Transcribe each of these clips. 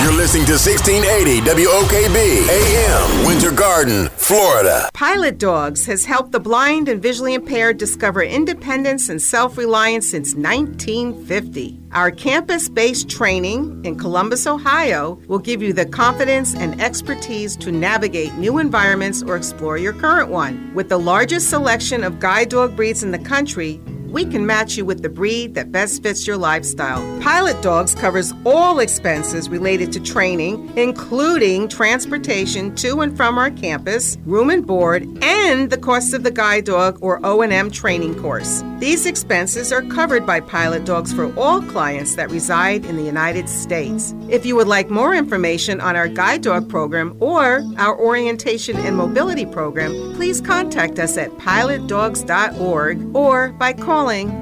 You're listening to 1680 WOKB AM, Winter Garden, Florida. Pilot Dogs has helped the blind and visually impaired discover independence and self-reliance since 1950. Our campus-based training in Columbus, Ohio, will give you the confidence and expertise to navigate new environments or explore your current one. With the largest selection of guide dog breeds in the country, we can match you with the breed that best fits your lifestyle. Pilot Dogs covers all expenses related to training, including transportation to and from our campus, room and board, and the cost of the guide dog or O&M training course. These expenses are covered by Pilot Dogs for all clients that reside in the United States. If you would like more information on our guide dog program or our orientation and mobility program, please contact us at pilotdogs.org or by calling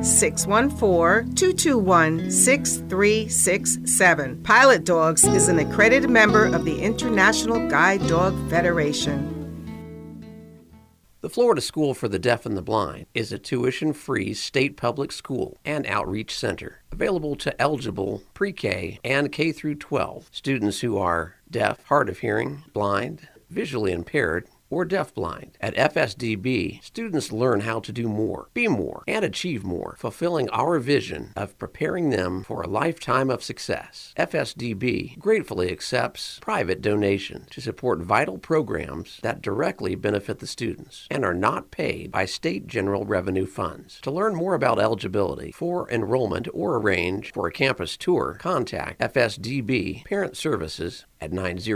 614-221-6367. Pilot Dogs is an accredited member of the International Guide Dog Federation. The Florida School for the Deaf and the Blind is a tuition-free state public school and outreach center available to eligible pre-K and K-12 students who are deaf, hard of hearing, blind, visually impaired, or deafblind. At FSDB, students learn how to do more, be more, and achieve more, fulfilling our vision of preparing them for a lifetime of success. FSDB gratefully accepts private donations to support vital programs that directly benefit the students and are not paid by state general revenue funds. To learn more about eligibility for enrollment or arrange for a campus tour, contact FSDB Parent Services at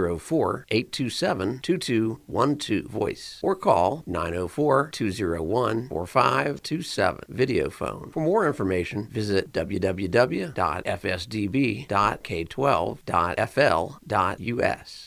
904-827-2212 voice or call 904-201-4527 video phone. For more information, visit www.fsdb.k12.fl.us.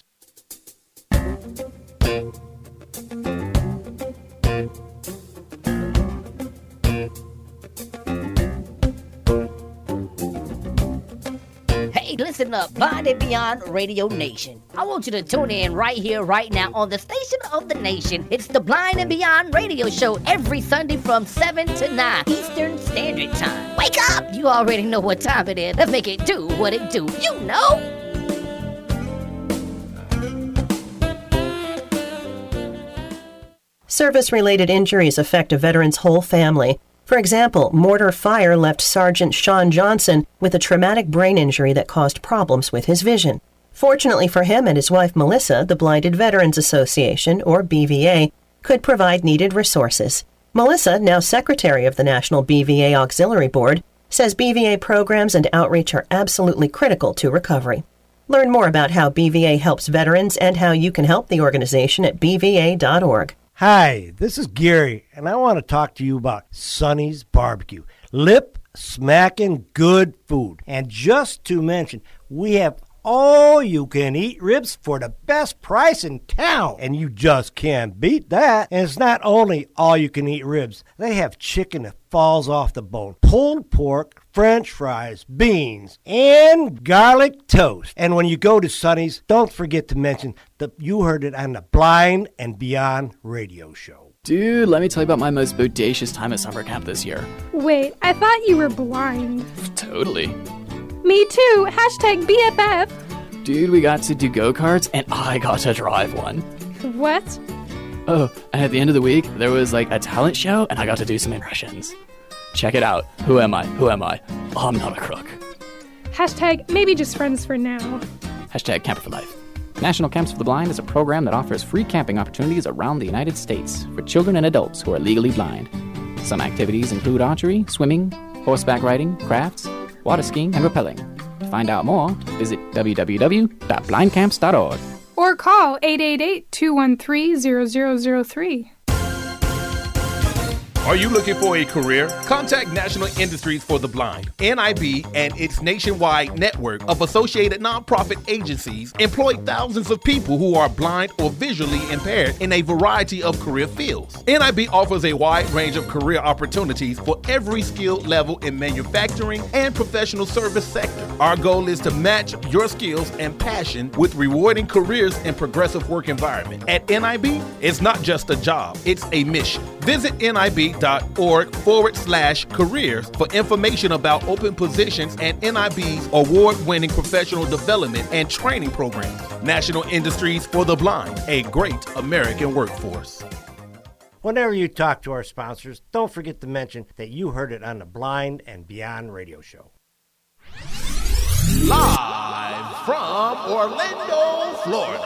Hey, listen up, Blind and Beyond Radio Nation. I want you to tune in right here, right now on the station of the nation. It's the Blind and Beyond Radio Show every Sunday from 7 to 9 Eastern Standard Time. Wake up! You already know what time it is. Let's make it do what it do. You know! Service-related injuries affect a veteran's whole family. For example, mortar fire left Sergeant Sean Johnson with a traumatic brain injury that caused problems with his vision. Fortunately for him and his wife Melissa, the Blinded Veterans Association, or BVA, could provide needed resources. Melissa, now secretary of the National BVA Auxiliary Board, says BVA programs and outreach are absolutely critical to recovery. Learn more about how BVA helps veterans and how you can help the organization at bva.org. Hi, this is Gary, and I want to talk to you about Sonny's Barbecue. Lip-smacking good food. And just to mention, we have all-you-can-eat ribs for the best price in town. And you just can't beat that. And it's not only all-you-can-eat ribs. They have chicken that falls off the bone, pulled pork, French fries, beans, and garlic toast. And when you go to Sonny's, don't forget to mention that you heard it on the Blind and Beyond radio show. Dude, let me tell you about my most bodacious time at summer camp this year. Wait, I thought you were blind. Totally. Me too. Hashtag BFF. Dude, we got to do go-karts, and I got to drive one. What? Oh, and at the end of the week, there was like a talent show, and I got to do some impressions. Check it out. Who am I? Who am I? Oh, I'm not a crook. Hashtag maybe just friends for now. Hashtag Camper for Life. National Camps for the Blind is a program that offers free camping opportunities around the United States for children and adults who are legally blind. Some activities include archery, swimming, horseback riding, crafts, water skiing, and rappelling. To find out more, visit www.blindcamps.org. Or call 888-213-0003. Are you looking for a career? Contact National Industries for the Blind. NIB and its nationwide network of associated nonprofit agencies employ thousands of people who are blind or visually impaired in a variety of career fields. NIB offers a wide range of career opportunities for every skill level in manufacturing and professional service sector. Our goal is to match your skills and passion with rewarding careers and progressive work environment. At NIB, it's not just a job, it's a mission. Visit NIB.org/careers for information about open positions and NIB's award-winning professional development and training programs. National Industries for the Blind, a great American workforce. Whenever you talk to our sponsors, don't forget to mention that you heard it on the Blind and Beyond radio show. Live from Orlando, Florida.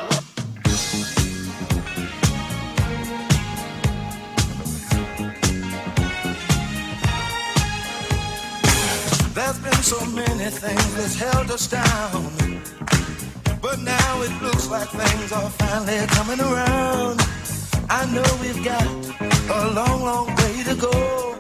There's been so many things that's held us down, but now it looks like things are finally coming around. I know we've got a long, long way to go.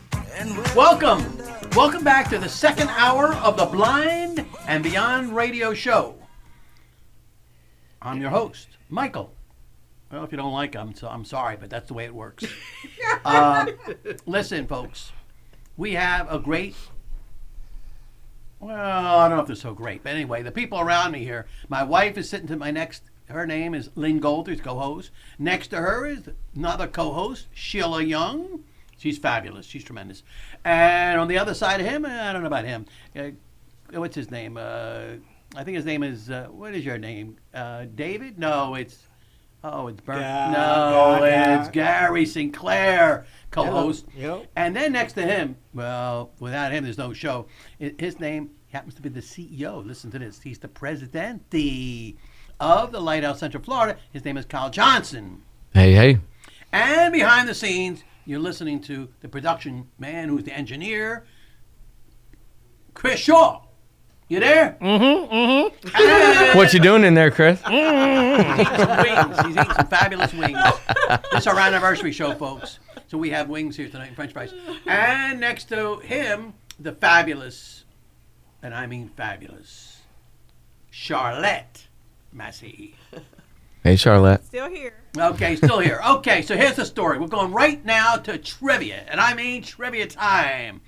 Welcome back to the second hour of the Blind and Beyond radio show. I'm your host, Michael. Well, if you don't like him, I'm sorry, but that's the way it works. Listen, folks, we have a great... Well, I don't know if they're so great, but anyway, the people around me here. My wife is sitting to my next. Her name is Lynn Golders, co-host. Next to her is another co-host, Sheila Young. She's fabulous. She's tremendous. And on the other side of him, I don't know about him. What's his name? I think his name is. What is your name? David? No, it's. Oh, it's Bert. It's Gary Sinclair, co-host. Yep. And then next to him, well, without him, there's no show. His name happens to be the CEO. Listen to this. He's the presidente of the Lighthouse Central Florida. His name is Kyle Johnson. Hey. And behind the scenes, you're listening to the production man who's the engineer, Chris Shaw. You there? Mm-hmm. What you doing in there, Chris? He's eating some wings. He's eating some fabulous wings. This is our anniversary show, folks. So we have wings here tonight and French fries. And next to him, the fabulous, and I mean fabulous, Charlotte Massey. Hey, Charlotte. Still here. Okay, still here. Okay, so here's the story. We're going right now to trivia, and I mean trivia time.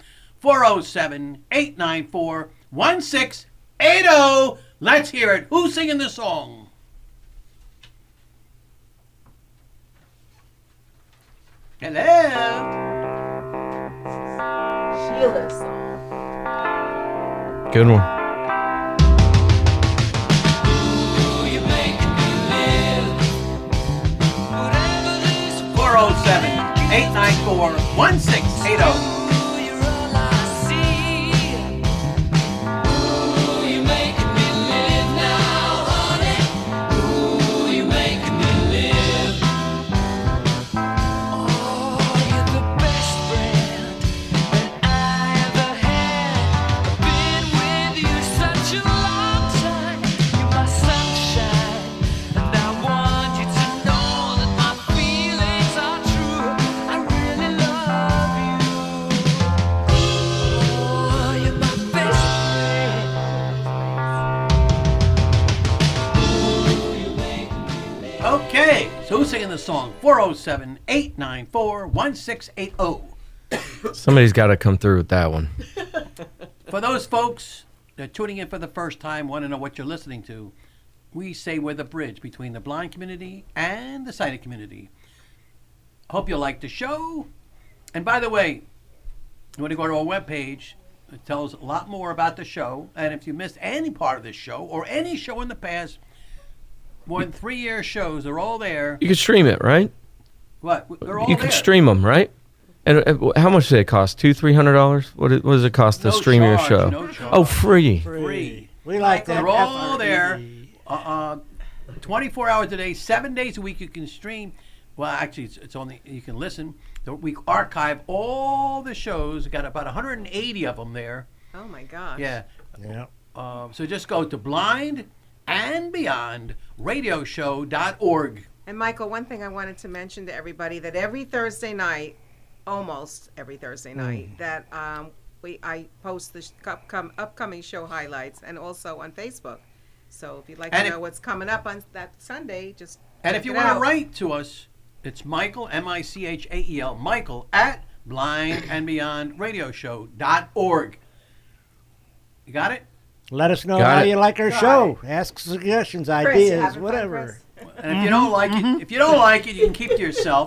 407-894-1680. Let's hear it. Who's singing the song? Hello. Sheila's song. Good one. 407-894-1680. Okay, so who's singing the song? 407-894-1680. Somebody's got to come through with that one. For those folks that are tuning in for the first time, want to know what you're listening to, we say we're the bridge between the blind community and the sighted community. Hope you like the show. And by the way, you want to go to our webpage. It tells a lot more about the show. And if you missed any part of this show or any show in the past, more than 3-year shows, they're all there. You can stream it, right? What? They're all you there. can stream them, right? And how much do they cost? $200-$300? What does it cost to stream your show? No charge. Oh, free. Free. We like that. They're all there. 24 hours a day, 7 days a week. You can stream. Well, actually, it's only you can listen. We archive all the shows. We got about 180 of them there. Oh my gosh. Yeah. Yeah. So just go to Blind and Beyond radioshow.org. And Michael, one thing I wanted to mention to everybody, that every Thursday night, almost every Thursday night, that I post the upcoming show highlights, and also on Facebook. So if you'd like to know what's coming up on that Sunday, just and if you want to write to us, it's Michael, Michael, Michael at blindandbeyondradioshow.org. You got it? Let us know how you like our show. Ask suggestions, ideas, whatever. And if you don't like it, you can keep to yourself.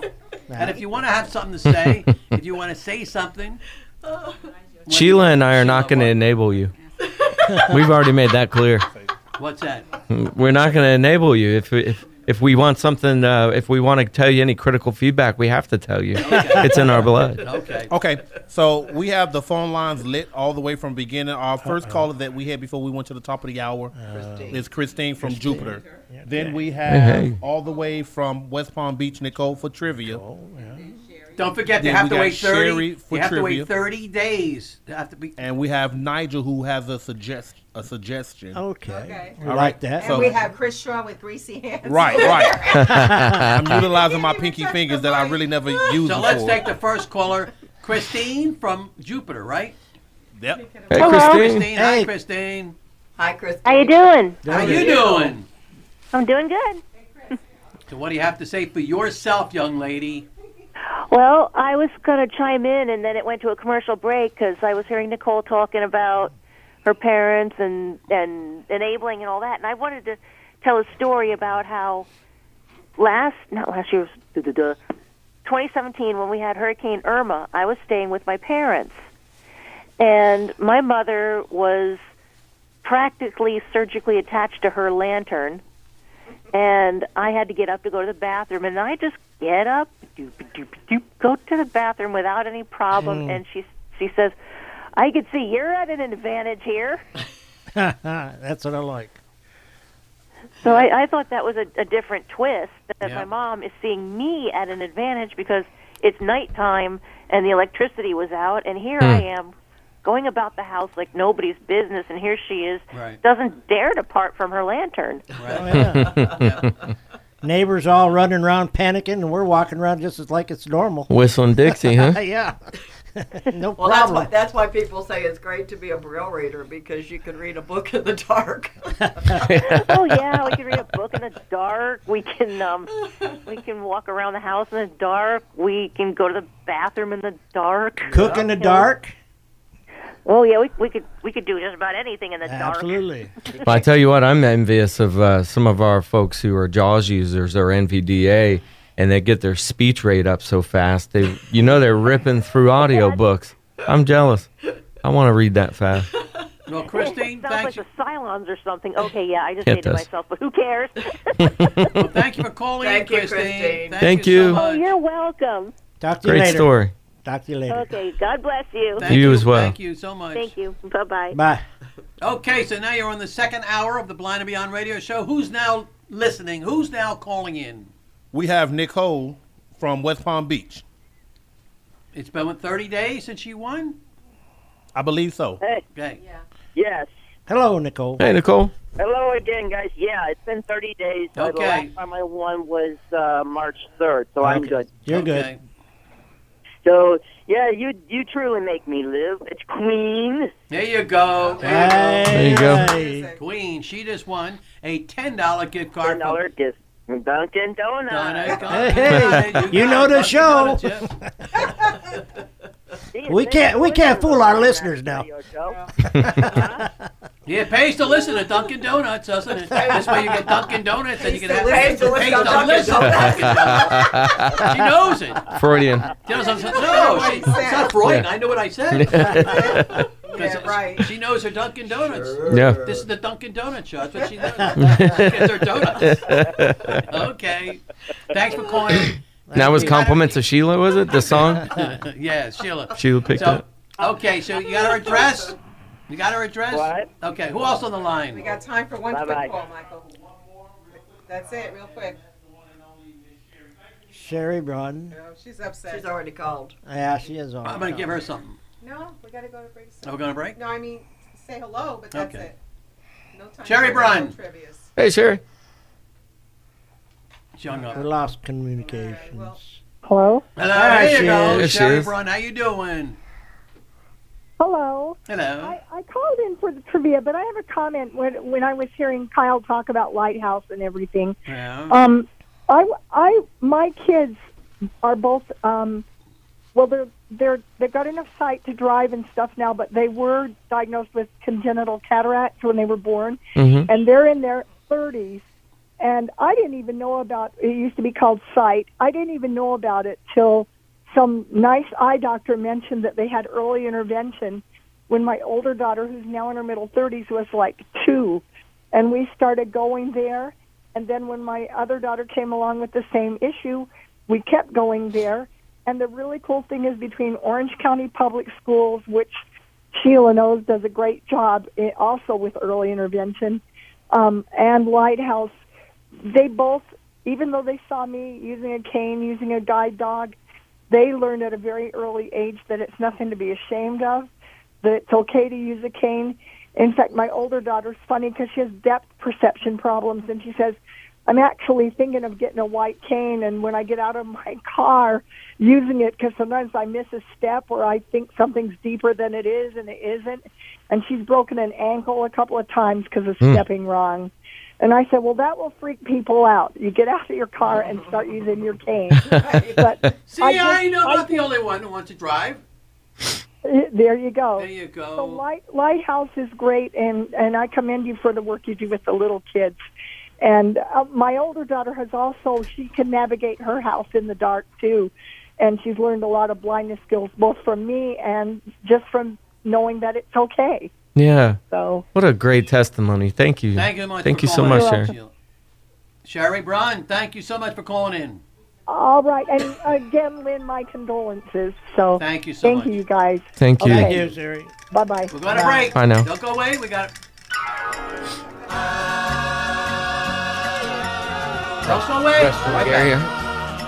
And if you want to have something to say, if you want to say something, Sheila and I are not going to enable you. We've already made that clear. what's that? We're not going to enable you. If we want something, if we want to tell you any critical feedback, we have to tell you. It's in our blood. Okay. So we have the phone lines lit all the way from beginning. Our first caller that we had before we went to the top of the hour is Christine from Jupiter. Then we have all the way from West Palm Beach, Nicole for trivia. Don't forget, they Then have we to got wait 30. Sherry You for have to trivia. wait 30 days. They have to be. And we have Nigel who has a suggestion. Okay. All like that. And we have Chris Shaw with greasy hands. Right. I'm utilizing my pinky fingers that I really never used So before. let's take the first caller, Christine from Jupiter, right? Yep. Hey, Hello. Christine. Hi, Hey. Christine. Hi, Chris. How you doing? How you doing? I'm doing good. So what do you have to say for yourself, young lady? Well, I was going to chime in, and then it went to a commercial break because I was hearing Nicole talking about her parents and enabling and all that. And I wanted to tell a story about how not last year, 2017, when we had Hurricane Irma, I was staying with my parents. And my mother was practically surgically attached to her lantern. And I had to get up to go to the bathroom, and I just get up, go to the bathroom without any problem. And she says, "I can see you're at an advantage here." That's what I like. So I thought that was a different twist, that my mom is seeing me at an advantage because it's nighttime and the electricity was out, and here I am going about the house like nobody's business, and here she is, doesn't dare depart from her lantern. Neighbors all running around panicking, and we're walking around just as like it's normal. Whistling Dixie, huh? Yeah. No Well, problem. that's why people say it's great to be a Braille reader, because you can read a book in the dark. Oh yeah, we can read a book in the dark. We can walk around the house in the dark. We can go to the bathroom in the dark. Cook in the dark. Oh yeah, we could do just about anything in the dark. Absolutely. Well, I tell you what, I'm envious of some of our folks who are JAWS users or NVDA, and they get their speech rate up so fast. They're ripping through audiobooks. I'm jealous. I want to read that fast. Well, Christine, sounds like the Cylons or something. Okay, yeah, I just It dated does. myself, but who cares? Well, thank you for calling Thank in, you, Christine. Thank you. so Oh, much. you're welcome. Talk to you Great later. story. Talk to you later. Okay, God bless you. Thank You as well. Thank you so much. Thank you. Bye-bye. Bye. Okay, so now you're on the second hour of the Blind and Beyond radio show. Who's now listening? Who's now calling in? We have Nicole from West Palm Beach. It's been, 30 days since you won? I believe so. Hey. Okay. Yes. Hello, Nicole. Hey, Nicole. Hello again, guys. Yeah, it's been 30 days. The Okay. last time I won was March 3rd, so I'm Okay. good. You're Okay. So, yeah, you truly make me live. It's Queen. There you go. There you go. Hey. Queen, she just won a $10 gift card. $10 gift from Dunkin' Donuts. Hey, you know the show. We can't fool our listeners now. Yeah, it pays to listen to Dunkin' Donuts, doesn't it? This way you get Dunkin' Donuts and you can have Pays to listen to Dunkin' Dunkin' Donuts. She knows it. Freudian. No, it's not Freud. Yeah. I know what I said. Yeah, right. She knows her Dunkin' Donuts. Yeah. This is the Dunkin' Donut show. That's what she knows. She gets her donuts. Okay. Thanks for calling. That was compliments to Sheila, was it? The song? Yeah, Sheila. Sheila picked it up. Okay, so you got her address? You got her address? What? Okay, who else on the line? We got time for one Bye-bye. quick call, Michael. That's it, real quick. Sherry Broden. Oh, she's upset. She's already called. Yeah, she is on. I'm going to give her something. No, we gotta go to break. Are we going to break? No, I mean say hello, but that's Okay. it. No time Sherry for Brun. trivias. Hey, Sherry. She hung up. We lost communications. Hello? Hello, Hi, there you go. There she Sherry is. Brun, how you doing? Hello. Hello. I called in for the trivia, but I have a comment when I was hearing Kyle talk about Lighthouse and everything. Yeah. My kids are both well, they've got enough sight to drive and stuff now, but they were diagnosed with congenital cataracts when they were born, Mm-hmm. and they're in their 30s, And I didn't even know about it. Used to be called Sight. I didn't even know about it till some nice eye doctor mentioned that they had early intervention when my older daughter, who's now in her middle 30s, was like 2. And we started going there. And then when my other daughter came along with the same issue, we kept going there. And the really cool thing is between Orange County Public Schools, which Sheila knows does a great job also with early intervention, and Lighthouse, they both, even though they saw me using a cane, using a guide dog, they learned at a very early age that it's nothing to be ashamed of, that it's okay to use a cane. In fact, my older daughter's funny because she has depth perception problems, and she says, I'm actually thinking of getting a white cane, and when I get out of my car, using it, because sometimes I miss a step or I think something's deeper than it is, and it isn't. And she's broken an ankle a couple of times because of stepping wrong. And I said, well, that will freak people out. You get out of your car and start using your cane. But See, I know I'm not the only one who wants to drive. There you go. There you go. So Lighthouse is great, and I commend you for the work you do with the little kids. And my older daughter has also, she can navigate her house in the dark, too. And she's learned a lot of blindness skills, both from me and just from knowing that it's okay. Yeah. So what a great testimony. Thank you. Thank you much. Thank for you so calling much, in. Sherry. Sherry Braun, thank you so much for calling in. All right. And again, Lynn, my condolences. So thank you so much. Thank you, guys. Thank you. Okay. Thank you, Sherry. Bye-bye. We're going to break. Bye now. Don't go away. We got it. Don't go away. Right back.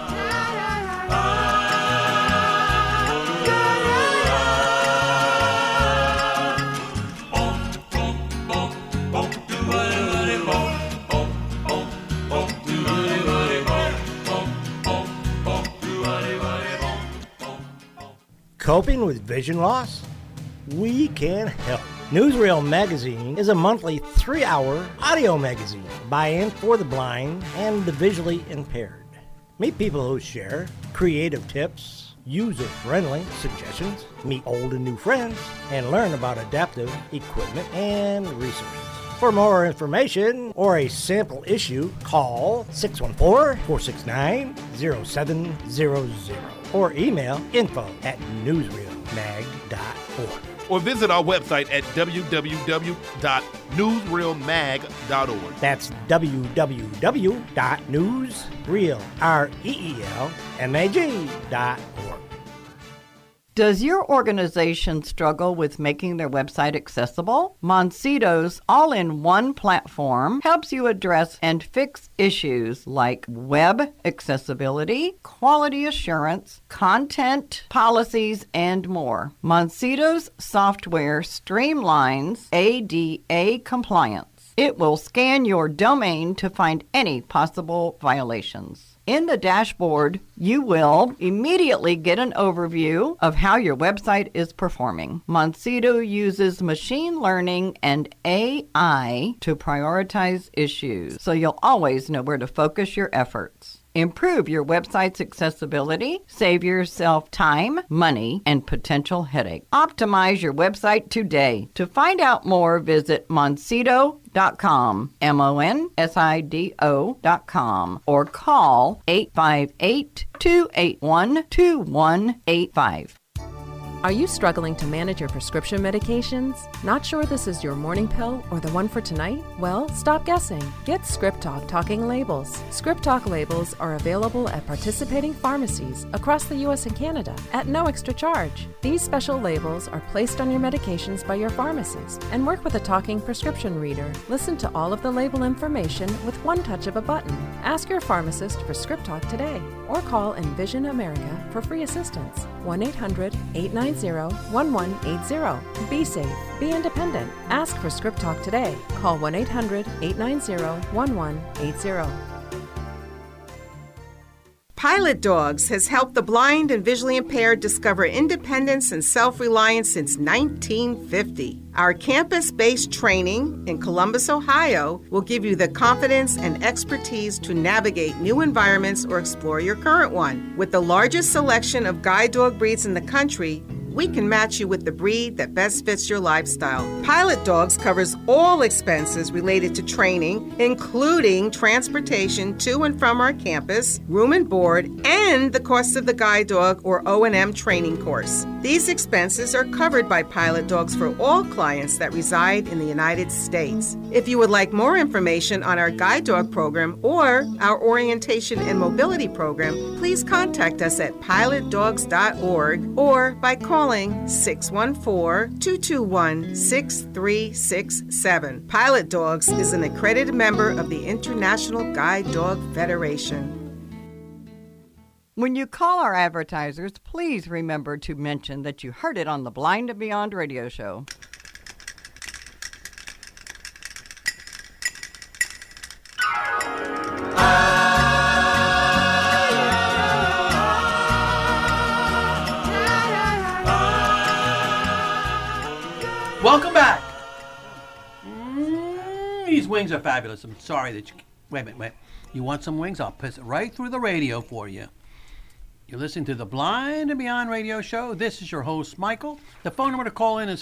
Coping with vision loss? We can help. Newsreel Magazine is a monthly 3-hour audio magazine by and for the blind and the visually impaired. Meet people who share creative tips, user-friendly suggestions, meet old and new friends, and learn about adaptive equipment and resources. For more information or a sample issue, call 614-469-0700 or email info@newsreelmag.org. Or visit our website at www.newsreelmag.org. That's www.newsreelmag.org. Does your organization struggle with making their website accessible? Monsito's all-in-one platform helps you address and fix issues like web accessibility, quality assurance, content policies, and more. Monsito's software streamlines ADA compliance. It will scan your domain to find any possible violations. In the dashboard, you will immediately get an overview of how your website is performing. Monsito uses machine learning and AI to prioritize issues, so you'll always know where to focus your efforts. Improve your website's accessibility, save yourself time, money, and potential headache. Optimize your website today. To find out more, visit Monsito.com, Monsido.com, or call 858-281-2185. Are you struggling to manage your prescription medications? Not sure this is your morning pill or the one for tonight? Well, stop guessing. Get Script Talk Talking Labels. Script Talk labels are available at participating pharmacies across the U.S. and Canada at no extra charge. These special labels are placed on your medications by your pharmacist and work with a talking prescription reader. Listen to all of the label information with one touch of a button. Ask your pharmacist for Script Talk today or call Envision America for free assistance. 1-800-890-1180. Be safe. Be independent. Ask for Script Talk today. Call 1-800-890-1180. Pilot Dogs has helped the blind and visually impaired discover independence and self-reliance since 1950. Our campus-based training in Columbus, Ohio will give you the confidence and expertise to navigate new environments or explore your current one. With the largest selection of guide dog breeds in the country, we can match you with the breed that best fits your lifestyle. Pilot Dogs covers all expenses related to training, including transportation to and from our campus, room and board, and the cost of the guide dog or O&M training course. These expenses are covered by Pilot Dogs for all clients that reside in the United States. If you would like more information on our guide dog program or our orientation and mobility program, please contact us at pilotdogs.org or by calling 614-221-6367. Pilot Dogs is an accredited member of the International Guide Dog Federation. When you call our advertisers, please remember to mention that you heard it on the Blind and Beyond radio show. Welcome back. These wings are fabulous. I'm sorry that you... Wait. You want some wings? I'll piss it right through the radio for you. You're listening to the Blind and Beyond radio show. This is your host, Michael. The phone number to call in is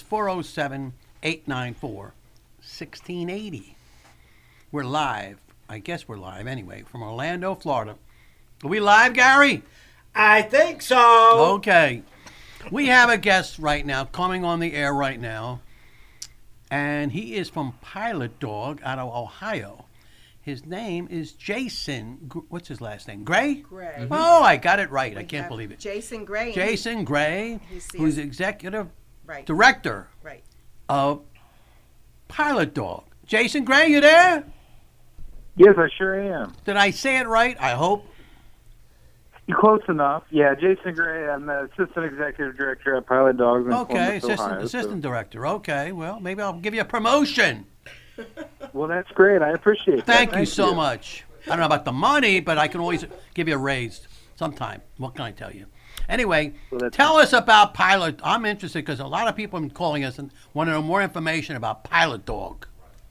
407-894-1680. We're live. I guess we're live anyway, from Orlando, Florida. Are we live, Gary? I think so. Okay. We have a guest right now, coming on the air right now, and he is from Pilot Dog out of Ohio. His name is Jason. What's his last name? Gray? Gray. Mm-hmm. Oh, I got it right. I can't believe it. Jason Gray. Jason Gray, who's executive Right. director Right. of Pilot Dog. Jason Gray, you there? Yes, I sure am. Did I say it right? I hope. You're close enough. Yeah, Jason Gray. I'm the assistant executive director at Pilot Dogs in Okay, Columbus, Ohio, assistant director. Okay, well, maybe I'll give you a promotion. Well, that's great. I appreciate that. Thank you so much. I don't know about the money, but I can always give you a raise sometime. What can I tell you? Anyway, tell us about Pilot. I'm interested because a lot of people have been calling us and want to know more information about Pilot Dog.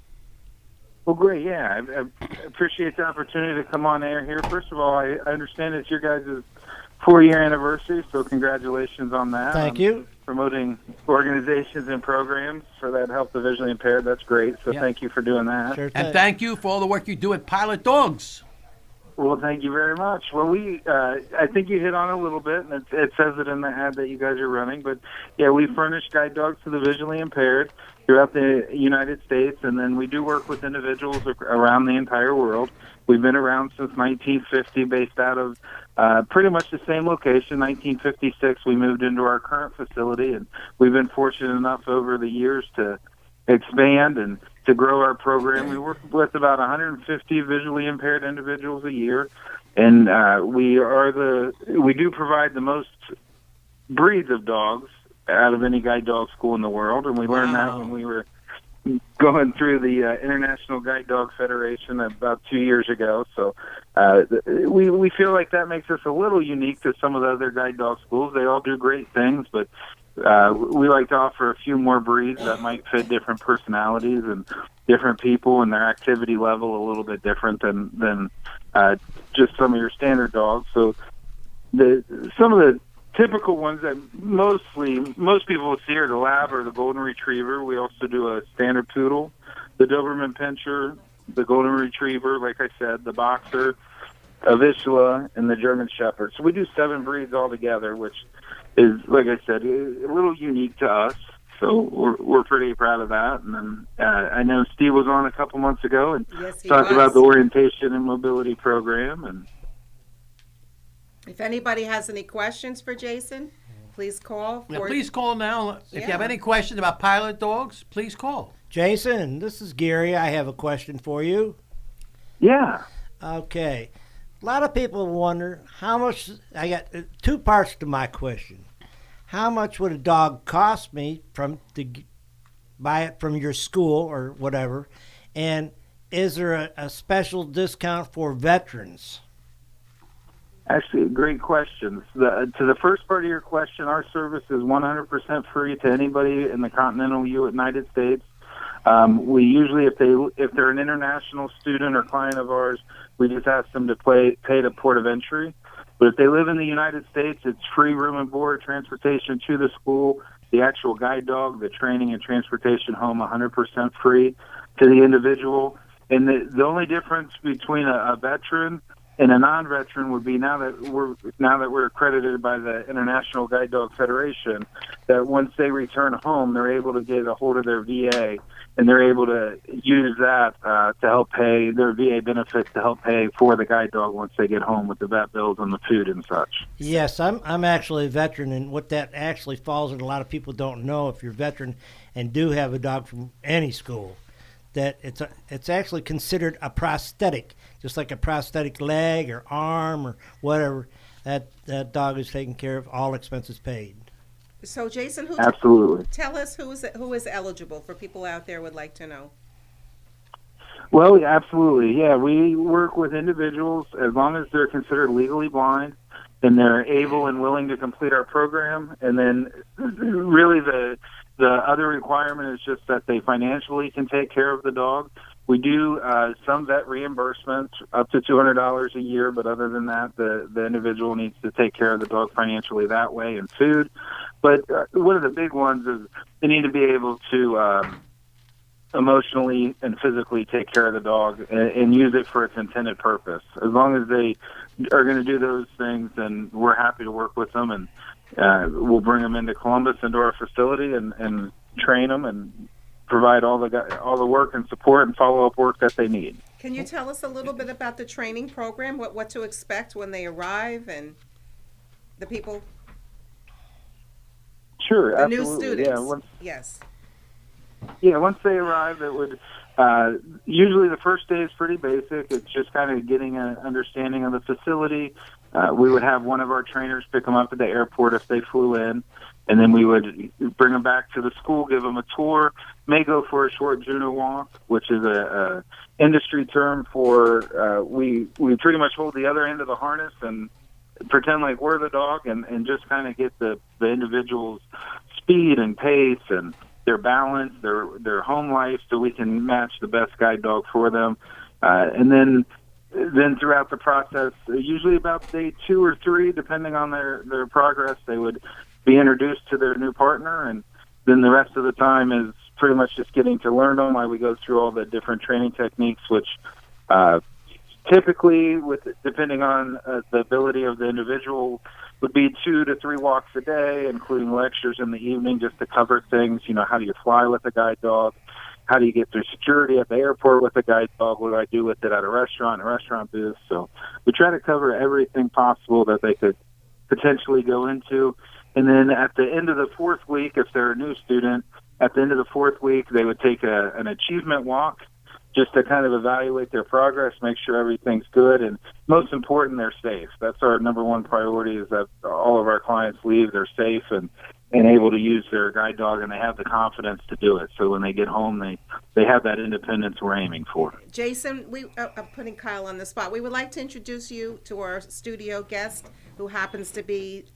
Well, great. Yeah, I appreciate the opportunity to come on air here. First of all, I understand it's your guys' 4-year anniversary, so congratulations on that. Thank you. Promoting organizations and programs for that help the visually impaired. That's great. So thank you for doing that. And thank you for all the work you do at Pilot Dogs. Well, thank you very much. Well, I think you hit on it a little bit, and it says it in the ad that you guys are running. But, yeah, we furnish guide dogs to the visually impaired throughout the United States, and then we do work with individuals around the entire world. We've been around since 1950, based out of pretty much the same location. 1956, we moved into our current facility, and we've been fortunate enough over the years to expand and to grow our program. We work with about 150 visually impaired individuals a year, and we do provide the most breeds of dogs out of any guide dog school in the world, and we learned that when we were going through the International Guide Dog Federation about 2 years ago. So we feel like that makes us a little unique to some of the other guide dog schools. They all do great things, but we like to offer a few more breeds that might fit different personalities and different people, and their activity level a little bit different than just some of your standard dogs. So some of the typical ones that most people will see are the Lab or the Golden Retriever. We also do a Standard Poodle, the Doberman Pinscher, the Golden Retriever, like I said, the Boxer, a Vizsla, and the German Shepherd. So we do 7 breeds altogether, which is, like I said, a little unique to us. So we're pretty proud of that. And then I know Steve was on a couple months ago and talked about the orientation and mobility program. And if anybody has any questions for Jason, please call. Yeah, please call now. If you have any questions about Pilot Dogs, please call. Jason, this is Gary. I have a question for you. Yeah. Okay. A lot of people wonder how much. I got 2 parts to my question. How much would a dog cost me buy it from your school or whatever? And is there a special discount for veterans? Actually, great questions. To the first part of your question, our service is 100% free to anybody in the continental United States. We usually, if they're an international student or client of ours, we just ask them to pay the port of entry. But if they live in the United States, it's free room and board, transportation to the school, the actual guide dog, the training and transportation home, 100% free to the individual. And the only difference between a veteran and a non-veteran would be now that we're accredited by the International Guide Dog Federation, that once they return home, they're able to get a hold of their VA, and they're able to use that to help pay their VA benefits to help pay for the guide dog once they get home with the vet bills and the food and such. Yes, I'm actually a veteran, and what that actually falls in, a lot of people don't know if you're a veteran and do have a dog from any school, that it's actually considered a prosthetic, just like a prosthetic leg or arm or whatever. That dog is taken care of, all expenses paid. So, Jason, Absolutely. Tell us who is eligible for people out there would like to know. Well, absolutely. Yeah, we work with individuals as long as they're considered legally blind and they're able and willing to complete our program. And then really the other requirement is just that they financially can take care of the dog. We do some vet reimbursements up to $200 a year, but other than that, the individual needs to take care of the dog financially that way and food. But one of the big ones is they need to be able to emotionally and physically take care of the dog and use it for its intended purpose. As long as they are going to do those things, then we're happy to work with them, and we'll bring them into Columbus, into our facility, and train them and provide all the work and support and follow-up work that they need. Can you tell us a little bit about the training program, what to expect when they arrive, and the people? Sure, the absolutely. New students. Yeah, Yes. Yeah, once they arrive, it would usually the first day is pretty basic. It's just kind of getting an understanding of the facility. We would have one of our trainers pick them up at the airport if they flew in, and then we would bring them back to the school, give them a tour, may go for a short Juno walk, which is a industry term for we pretty much hold the other end of the harness and pretend like we're the dog and just kind of get the individual's speed and pace and their balance, their home life, so we can match the best guide dog for them. And then throughout the process, usually about day 2 or 3, depending on their progress, they would be introduced to their new partner, and then the rest of the time is pretty much just getting to learn them while we go through all the different training techniques, which typically, depending on the ability of the individual, would be 2 to 3 walks a day, including lectures in the evening just to cover things. You know, how do you fly with a guide dog? How do you get through security at the airport with a guide dog? What do I do with it at a restaurant booth? So we try to cover everything possible that they could potentially go into. And then at the end of the 4th week, if they're a new student, at the end of the 4th week, they would take an achievement walk just to kind of evaluate their progress, make sure everything's good, and most important, they're safe. That's our number one priority, is that all of our clients leave, they're safe and able to use their guide dog, and they have the confidence to do it. So when they get home, they have that independence we're aiming for. Jason, I'm putting Kyle on the spot. We would like to introduce you to our studio guest, who happens to be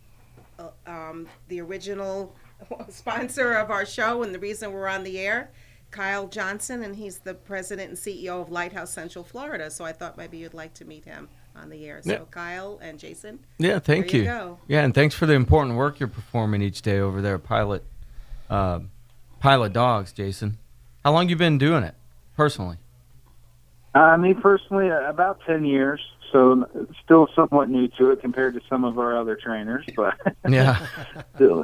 the original sponsor of our show and the reason we're on the air, Kyle Johnson, and he's the president and CEO of Lighthouse Central Florida. So I thought maybe you'd like to meet him on the air. So yeah. Kyle and Jason. Yeah, thank you. Go. Yeah, and thanks for the important work you're performing each day over there at Pilot Dogs, Jason. How long you been doing it, personally? Me personally, about 10 years. So still somewhat new to it compared to some of our other trainers, but yeah, still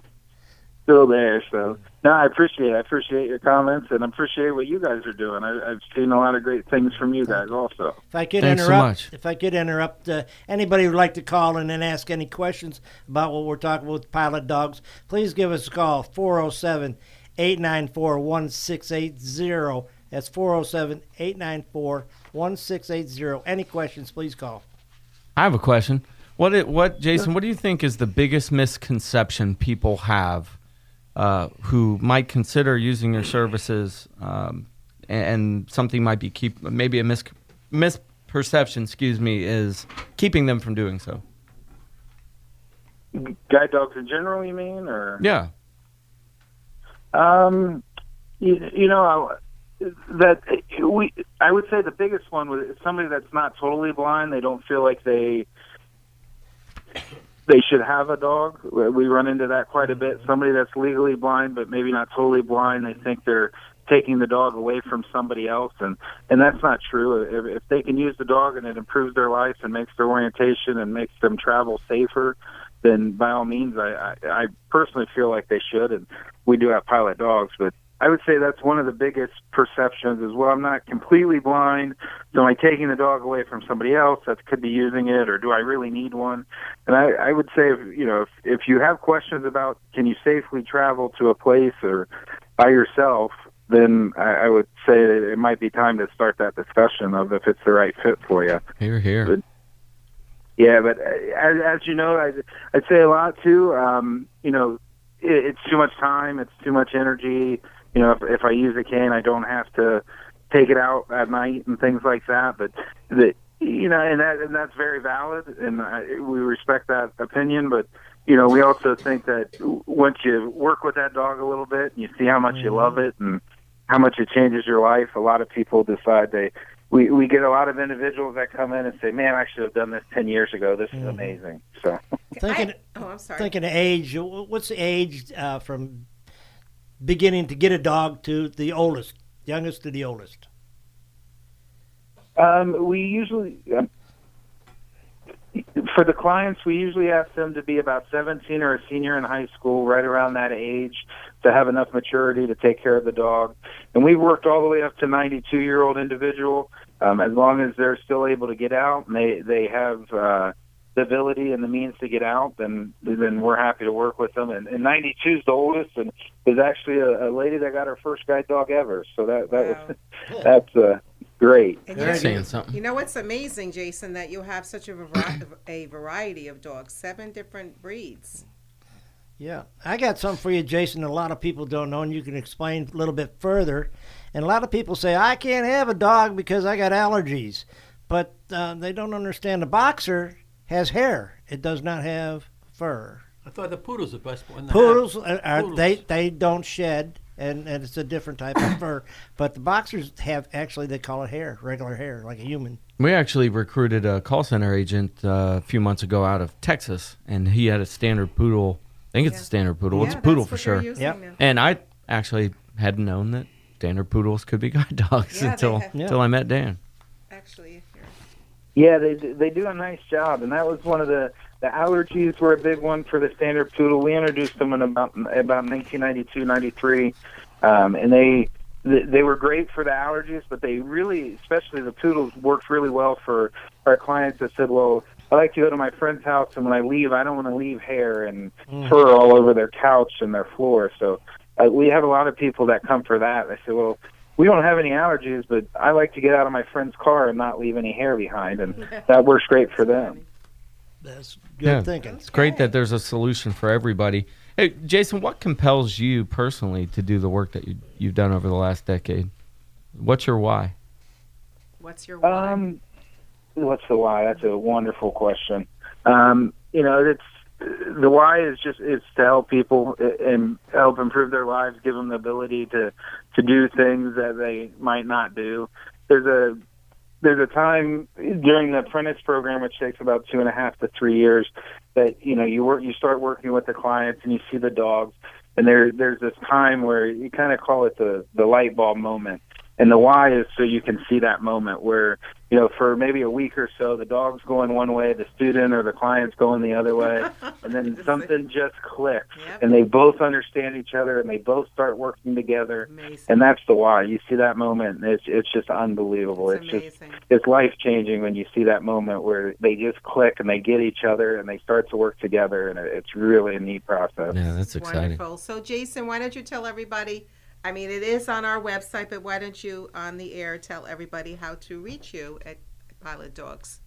there. So no, I appreciate your comments, and I appreciate what you guys are doing. I've seen a lot of great things from you guys also. If I could interrupt, anybody who would like to call in and ask any questions about what we're talking about with Pilot Dogs, please give us a call, 407-894-1680. That's 407-894-1680. Any questions, please call. I have a question. Jason, what do you think is the biggest misconception people have who might consider using your services, and something might be maybe a misperception, is keeping them from doing so? Guide dogs in general, you mean, or? Yeah. I would say the biggest one is somebody that's not totally blind. They don't feel like they they should have a dog. We run into that quite a bit. Somebody that's legally blind but maybe not totally blind, they think they're taking the dog away from somebody else, and that's not true. If they can use the dog and it improves their life and makes their orientation and makes them travel safer, then by all means, I personally feel like they should, and we do have pilot dogs. But I would say that's one of the biggest perceptions is, well, I'm not completely blind, so am I taking the dog away from somebody else that could be using it, or do I really need one? And I would say, if you have questions about can you safely travel to a place or by yourself, then I would say that it might be time to start that discussion of if it's the right fit for you. Hear, hear. But, yeah, but as you know, I'd say a lot too. It's too much time, it's too much energy. If I use a cane, I don't have to take it out at night and things like that. But and that's very valid, and we respect that opinion. But we also think that once you work with that dog a little bit, and you see how much you love it and how much it changes your life, a lot of people decide we get a lot of individuals that come in and say, man, I should have done this 10 years ago. This is amazing. So I'm sorry. Thinking of age, what's the age from beginning to get a dog to the oldest, youngest to the oldest? We usually, for the clients, we usually ask them to be about 17 or a senior in high school, right around that age, to have enough maturity to take care of the dog. And we've worked all the way up to 92-year-old individual, as long as they're still able to get out and they have the ability and the means to get out, then we're happy to work with them. And 92 is the oldest, and is actually a lady that got her first guide dog ever. So that's great. And saying something. You know what's amazing, Jason, that you have such a variety of dogs, 7 different breeds. Yeah, I got something for you, Jason, a lot of people don't know, and you can explain a little bit further. And a lot of people say, I can't have a dog because I got allergies. But they don't understand the boxer has hair. It does not have fur. I thought the poodle's the best one. Poodles, they don't shed, and it's a different type of fur. But the boxers have, actually, they call it hair, regular hair, like a human. We actually recruited a call center agent a few months ago out of Texas, and he had a standard poodle. I think it's a standard poodle. It's a poodle for sure. Yep. And I actually hadn't known that standard poodles could be guide dogs until I met Dan. Actually, yeah, they do a nice job, and that was one of the allergies were a big one for the standard poodle. We introduced them in about 1992, 93, and they were great for the allergies, but they really, especially the poodles, worked really well for our clients that said, well, I like to go to my friend's house, and when I leave, I don't want to leave hair and fur all over their couch and their floor. So we have a lot of people that come for that. They say, well, we don't have any allergies, but I like to get out of my friend's car and not leave any hair behind, and that works great for them. That's good thinking. It's great that there's a solution for everybody. Hey, Jason, what compels you personally to do the work that you've done over the last decade? What's your why? What's your why? What's the why? That's a wonderful question. It's the why is to help people and help improve their lives, give them the ability to do things that they might not do. There's a time during the apprentice program, which takes about 2.5 to 3 years, that you start working with the clients and you see the dogs, and there's this time where you kind of call it the light bulb moment. And the why is so you can see that moment where, for maybe a week or so, the dog's going one way, the student or the client's going the other way, and then something just clicks, and they both understand each other, and they both start working together. Amazing. And that's the why. You see that moment, and it's just unbelievable. It's life-changing when you see that moment where they just click, and they get each other, and they start to work together, and it's really a neat process. Yeah, that's exciting. Wonderful. So, Jason, why don't you tell everybody, I mean, it is on our website, but why don't you, on the air, tell everybody how to reach you at Pilot Dogs?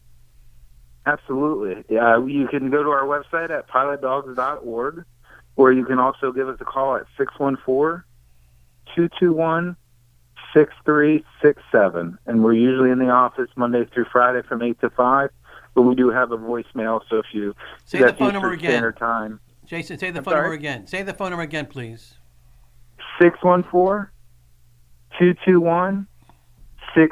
Absolutely. You can go to our website at pilotdogs.org, or you can also give us a call at 614-221-6367. And we're usually in the office Monday through Friday from 8 to 5, but we do have a voicemail, so if you... Say the phone number again. Standard time. Jason, say the phone number again. Say the phone number again, please. 614-221-6367.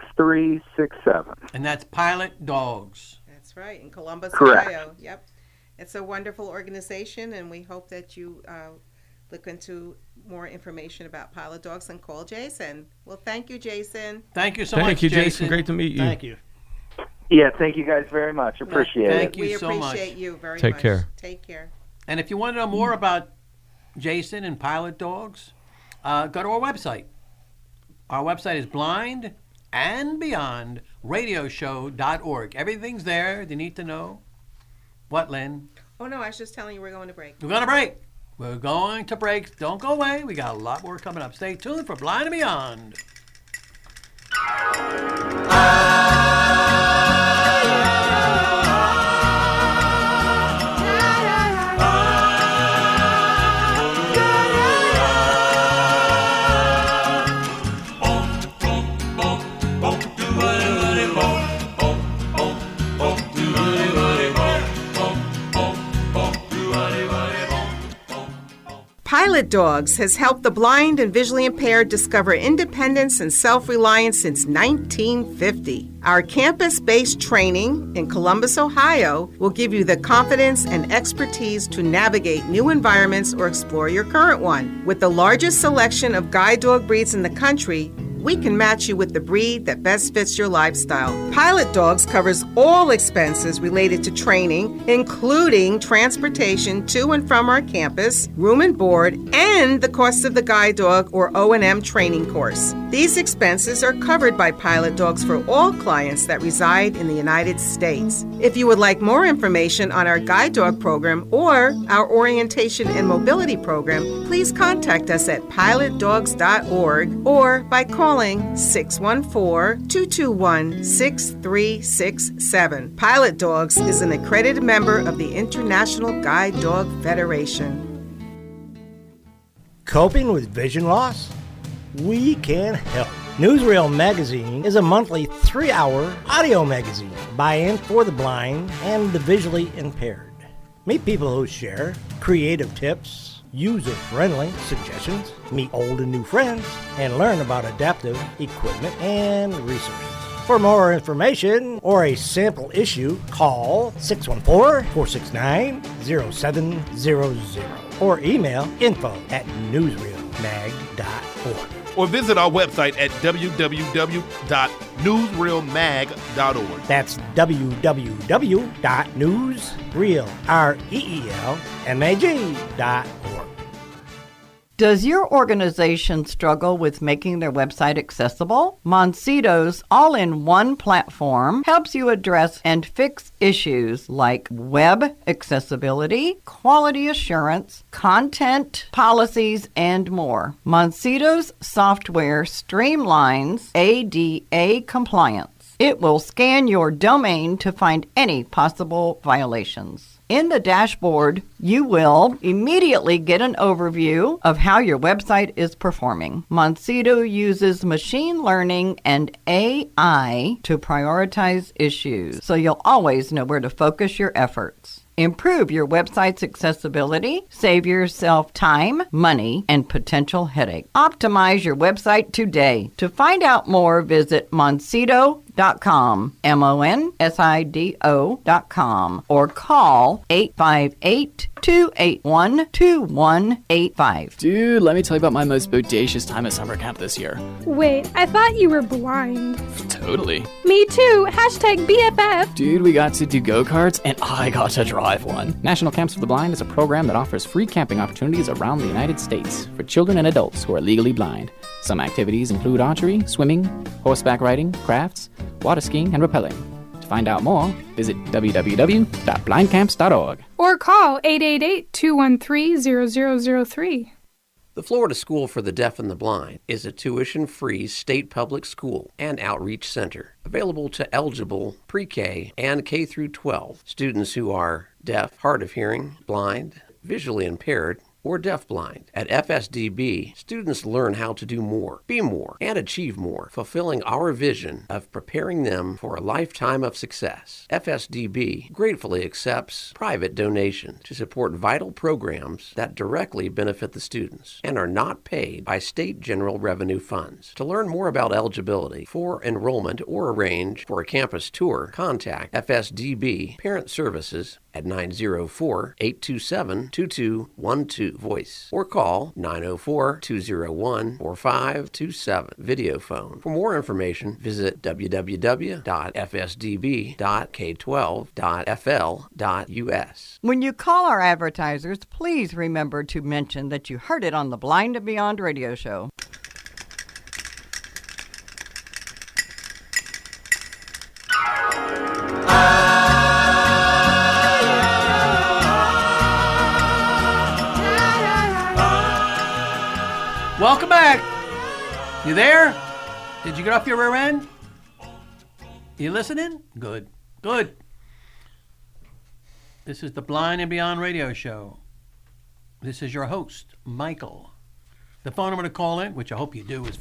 And that's Pilot Dogs. That's right, in Columbus, Correct. Ohio. Yep. It's a wonderful organization, and we hope that you look into more information about Pilot Dogs and call Jason. Well, thank you, Jason. Thank you so much, much, Jason. Great to meet you. Thank you. Yeah, thank you guys very much. Appreciate it. Thank you We so much. appreciate you very Take much. care. Take care. And if you want to know more about Jason and Pilot Dogs, go to our website. Our website is blindandbeyondradioshow.org. Everything's there you need to know. What, Lynn? Oh, no, I was just telling you we're going to break. We're going to break. We're going to break. Don't go away. We got a lot more coming up. Stay tuned for Blind and Beyond. Pilot Dogs has helped the blind and visually impaired discover independence and self-reliance since 1950. Our campus-based training in Columbus, Ohio, will give you the confidence and expertise to navigate new environments or explore your current one. With the largest selection of guide dog breeds in the country, we can match you with the breed that best fits your lifestyle. Pilot Dogs covers all expenses related to training, including transportation to and from our campus, room and board, and the cost of the guide dog or O&M training course. These expenses are covered by Pilot Dogs for all clients that reside in the United States. If you would like more information on our guide dog program or our orientation and mobility program, please contact us at pilotdogs.org or by calling 614-221-6367. Pilot Dogs is an accredited member of the International Guide Dog Federation. Coping with vision loss? We can help. Newsreel Magazine is a monthly 3-hour audio magazine by and for the blind and the visually impaired. Meet people who share creative tips, user-friendly suggestions, meet old and new friends, and learn about adaptive equipment and resources. For more information or a sample issue, call 614-469-0700 or email info@newsreelmag.org. Or visit our website at www.newsreelmag.org. That's www.newsreelmag.org. Does your organization struggle with making their website accessible? Monsito's all-in-one platform helps you address and fix issues like web accessibility, quality assurance, content policies, and more. Monsito's software streamlines ADA compliance. It will scan your domain to find any possible violations. In the dashboard, you will immediately get an overview of how your website is performing. Monsito uses machine learning and AI to prioritize issues, so you'll always know where to focus your efforts. Improve your website's accessibility, save yourself time, money, and potential headache. Optimize your website today. To find out more, visit Monsito.com, Monsido.com, or call 858-281-2185. Dude, let me tell you about my most bodacious time at summer camp this year. Wait, I thought you were blind. Totally. Me too. Hashtag BFF. Dude, we got to do go-karts, and I got to drive one. National Camps for the Blind is a program that offers free camping opportunities around the United States for children and adults who are legally blind. Some activities include archery, swimming, horseback riding, crafts, water skiing, and rappelling. To find out more, visit www.blindcamps.org. Or call 888-213-0003. The Florida School for the Deaf and the Blind is a tuition-free state public school and outreach center available to eligible pre-K and K-12 students who are deaf, hard of hearing, blind, visually impaired, or deafblind. At FSDB, students learn how to do more, be more, and achieve more, fulfilling our vision of preparing them for a lifetime of success. FSDB gratefully accepts private donations to support vital programs that directly benefit the students and are not paid by state general revenue funds. To learn more about eligibility for enrollment or arrange for a campus tour, contact FSDB Parent Services at 904-827-2212 voice or call 904-201-4527 video phone. For more information, visit www.fsdb.k12.fl.us. When you call our advertisers, please remember to mention that you heard it on the Blind and Beyond radio show. Welcome back. You there? Did you get off your rear end? You listening? Good. Good. This is the Blind and Beyond radio show. This is your host, Michael. The phone number to call in, which I hope you do, is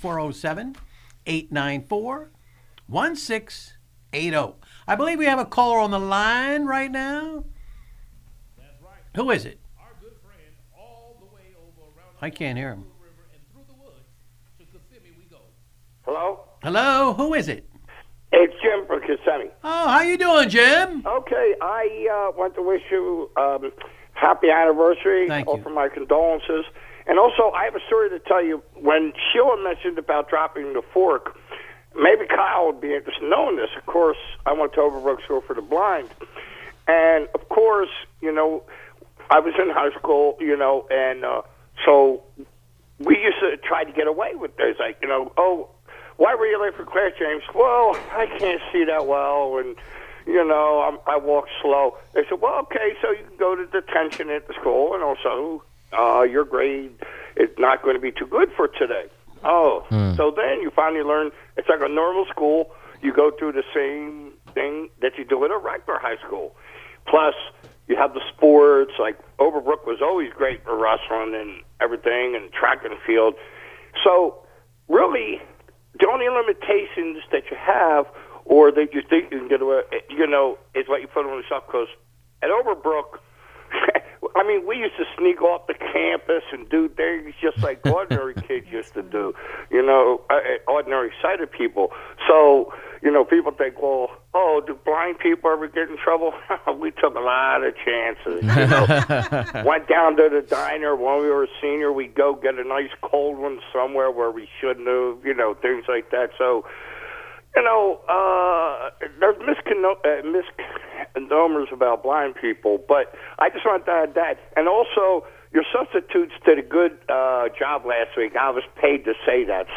407-894-1680. I believe we have a caller on the line right now. That's right. Who is it? Our good friend, all the way over around. I can't hear him. Hello? Hello, who is it? It's Jim from Kissimmee. Oh, how you doing, Jim? Okay, I want to wish you happy anniversary. Thank you. Offer my condolences. And also, I have a story to tell you. When Sheila mentioned about dropping the fork, maybe Kyle would be interested in knowing this. Of course, I went to Overbrook School for the Blind. And, of course, you know, I was in high school, you know, and so we used to try to get away with this. Like, you know, oh, why were you late for class, James? Well, I can't see that well, and, you know, I walk slow. They said, well, okay, so you can go to detention at the school, and also your grade is not going to be too good for today. Oh, so then you finally learn it's like a normal school. You go through the same thing that you do at a regular high school. Plus, you have the sports. Like, Overbrook was always great for wrestling and everything, and track and field. So, really, the only limitations that you have, or that you think you can get away, you know, is what you put on the shelf. Because at Overbrook, I mean, we used to sneak off the campus and do things just like ordinary kids used to do, you know, ordinary sighted people. So, you know, people think, well, oh, do blind people ever get in trouble? We took a lot of chances. You know? Went down to the diner when we were a senior. We'd go get a nice cold one somewhere where we shouldn't have, you know, things like that. So, you know, there's misnomers about blind people, but I just want to add that. And also, your substitutes did a good job last week. I was paid to say that.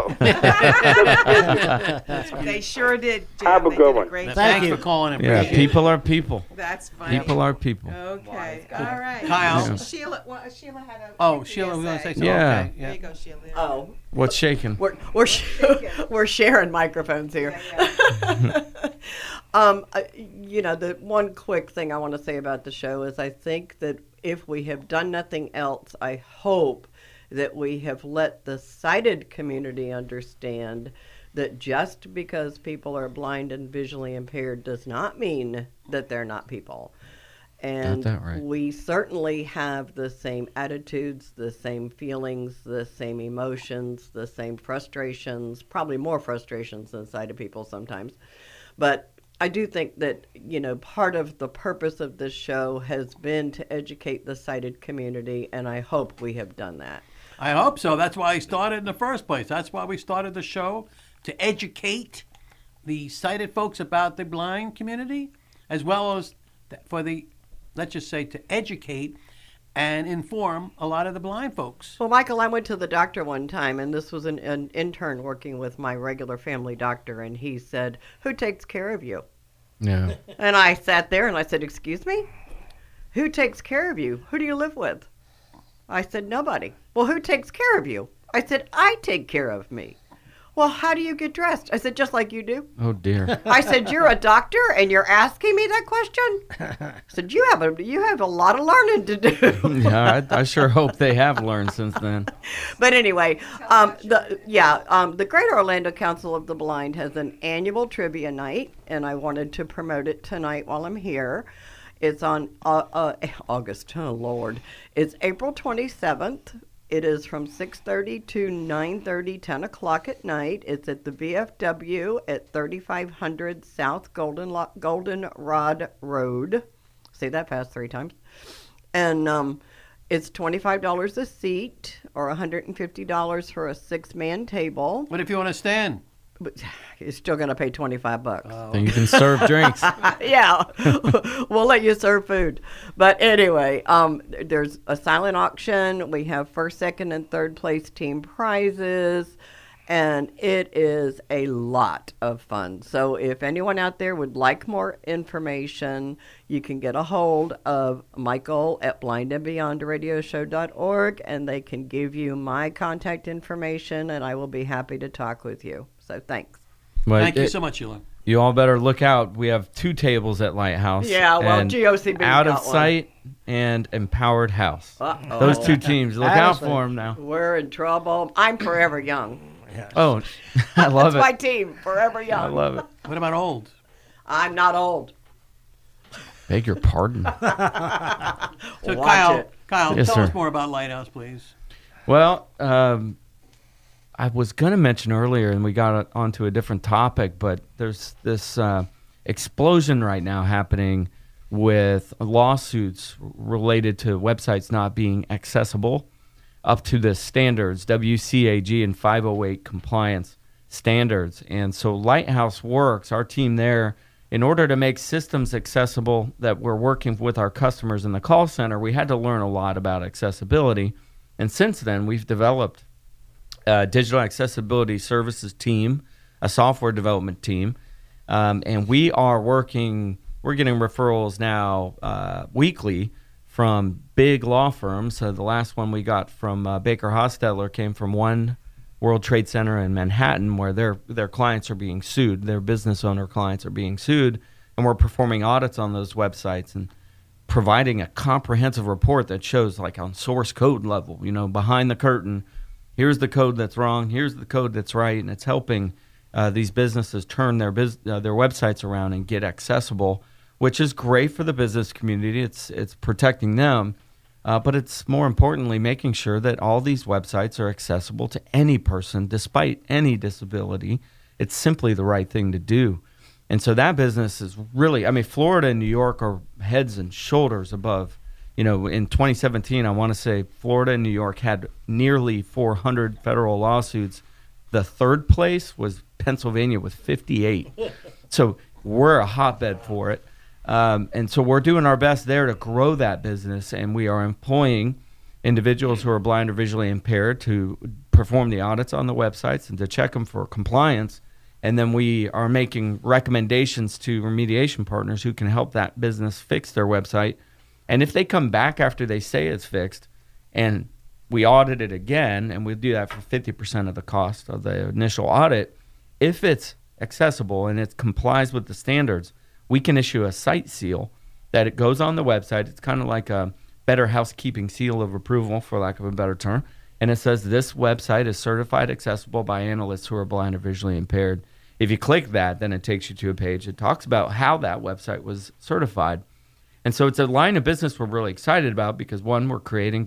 So. They sure did, Jim. Have a They good did one. great Thanks job. for calling in. Yeah, Appreciate people are people. That's funny. People are people. Okay. All right. Kyle. Yeah. Sheila had a. Oh, Sheila was going to say something. Yeah. Okay. There you go, Sheila. Oh, What's shaking? we're sharing microphones here. You know, the one quick thing I want to say about the show is I think that if we have done nothing else, I hope that we have let the sighted community understand that just because people are blind and visually impaired does not mean that they're not people. And Got that right. we certainly have the same attitudes, the same feelings, the same emotions, the same frustrations, probably more frustrations than sighted people sometimes. But I do think that, you know, part of the purpose of this show has been to educate the sighted community, and I hope we have done that. I hope so. That's why I started in the first place. That's why we started the show, to educate the sighted folks about the blind community, as well as for the, let's just say, to educate and inform a lot of the blind folks. Well, Michael, I went to the doctor one time, and this was an intern working with my regular family doctor, and he said, "Who takes care of you?" Yeah. And I sat there and I said, "Excuse me? Who takes care of you? Who do you live with?" I said, "Nobody." "Well, who takes care of you?" I said, "I take care of me." well, how do you get dressed? I said, just like you do. Oh, dear. I said, you're a doctor and you're asking me that question? I said, you have a lot of learning to do. Yeah, I sure hope they have learned since then. But anyway, the Greater Orlando Council of the Blind has an annual trivia night, and I wanted to promote it tonight while I'm here. It's on August. Oh, Lord. It's April 27th. It is from 6:30 to 9:30, 10 o'clock at night. It's at the VFW at 3500 South Goldenrod Road. Say that fast 3 times. And it's $25 a seat or $150 for a 6-man table. What if you want to stand? You're still going to pay $25. Then you can serve drinks. Yeah, we'll let you serve food. But anyway, there's a silent auction. We have first, second, and third place team prizes, and it is a lot of fun. So if anyone out there would like more information, you can get a hold of Michael at blindandbeyondradioshow.org, and they can give you my contact information, and I will be happy to talk with you. So thanks. Thank you so much, Sheila. You all better look out. We have 2 tables at Lighthouse. Yeah, well, and GOCB's Out of got one. Sight and Empowered House. Uh-oh. Those 2 teams. Look out Addison, for them now. We're in trouble. I'm forever young. Oh, I love That's it. my team, forever young. I love it. What about old? I'm not old. Beg your pardon. So Watch Kyle, Yes, tell sir. us more about Lighthouse, please. Well, I was going to mention earlier, and we got onto a different topic, but there's this explosion right now happening with lawsuits related to websites not being accessible up to the standards, WCAG and 508 compliance standards. And so Lighthouse Works, our team there, in order to make systems accessible that we're working with our customers in the call center, we had to learn a lot about accessibility. And since then, we've developed a digital accessibility services team, a software development team, and we're getting referrals now weekly from big law firms. So the last one we got from Baker Hostetler came from One World Trade Center in Manhattan, where their clients are being sued. Their business owner clients are being sued, and we're performing audits on those websites and providing a comprehensive report that shows, like on source code level, behind the curtain, here's the code that's wrong, here's the code that's right, and it's helping these businesses turn their websites around and get accessible, which is great for the business community. It's protecting them, but it's more importantly making sure that all these websites are accessible to any person despite any disability. It's simply the right thing to do. And so that business is really, Florida and New York are heads and shoulders above. In 2017, I want to say Florida and New York had nearly 400 federal lawsuits. The third place was Pennsylvania with 58. So we're a hotbed for it. And so we're doing our best there to grow that business, and we are employing individuals who are blind or visually impaired to perform the audits on the websites and to check them for compliance. And then we are making recommendations to remediation partners who can help that business fix their website. And if they come back after they say it's fixed and we audit it again, and we do that for 50% of the cost of the initial audit, if it's accessible and it complies with the standards, we can issue a site seal that it goes on the website. It's kind of like a Better Housekeeping seal of approval, for lack of a better term. And it says this website is certified accessible by analysts who are blind or visually impaired. If you click that, then it takes you to a page that talks about how that website was certified. And so it's a line of business we're really excited about because, one, we're creating